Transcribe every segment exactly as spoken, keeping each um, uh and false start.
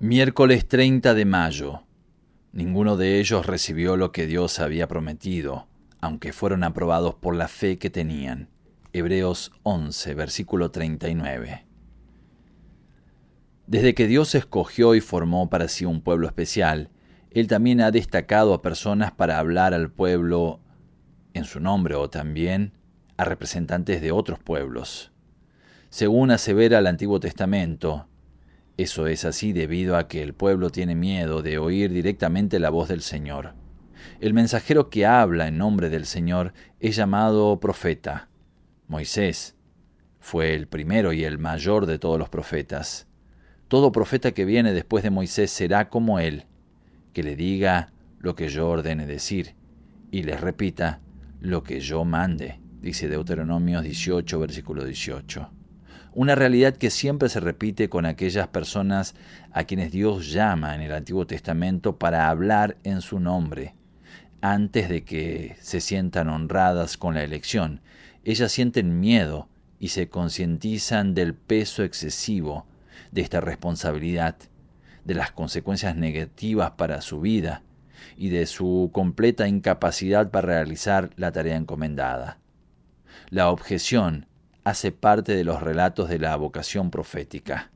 Miércoles treinta de mayo. Ninguno de ellos recibió lo que Dios había prometido, aunque fueron aprobados por la fe que tenían. Hebreos once, versículo treinta y nueve. Desde que Dios escogió y formó para sí un pueblo especial, Él también ha destacado a personas para hablar al pueblo en su nombre o también a representantes de otros pueblos. Según asevera el Antiguo Testamento, eso es así debido a que el pueblo tiene miedo de oír directamente la voz del Señor. El mensajero que habla en nombre del Señor es llamado profeta. Moisés fue el primero y el mayor de todos los profetas. Todo profeta que viene después de Moisés será como él, que le diga lo que yo ordene decir y les repita lo que yo mande, dice Deuteronomio dieciocho, versículo dieciocho. Una realidad que siempre se repite con aquellas personas a quienes Dios llama en el Antiguo Testamento para hablar en su nombre. Antes de que se sientan honradas con la elección, ellas sienten miedo y se concientizan del peso excesivo de esta responsabilidad, de las consecuencias negativas para su vida y de su completa incapacidad para realizar la tarea encomendada. La objeción hace parte de los relatos de la vocación profética.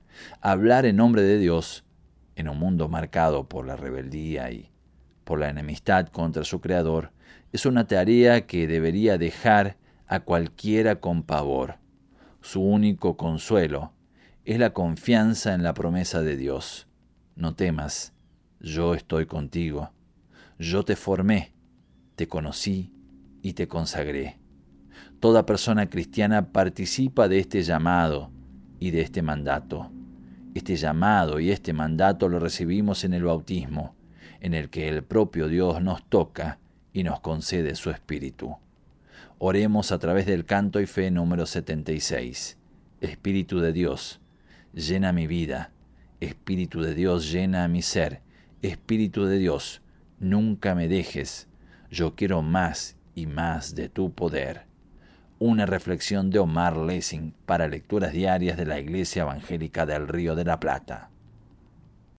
Hablar en nombre de Dios, en un mundo marcado por la rebeldía y por la enemistad contra su Creador, es una tarea que debería dejar a cualquiera con pavor. Su único consuelo es la confianza en la promesa de Dios. No temas, yo estoy contigo. Yo te formé, te conocí y te consagré. Toda persona cristiana participa de este llamado y de este mandato. Este llamado y este mandato lo recibimos en el bautismo, en el que el propio Dios nos toca y nos concede su Espíritu. Oremos a través del canto y fe número setenta y seis. Espíritu de Dios, llena mi vida. Espíritu de Dios, llena mi ser. Espíritu de Dios, nunca me dejes. Yo quiero más y más de tu poder. Una reflexión de Omar Lessing para lecturas diarias de la Iglesia Evangélica del Río de la Plata.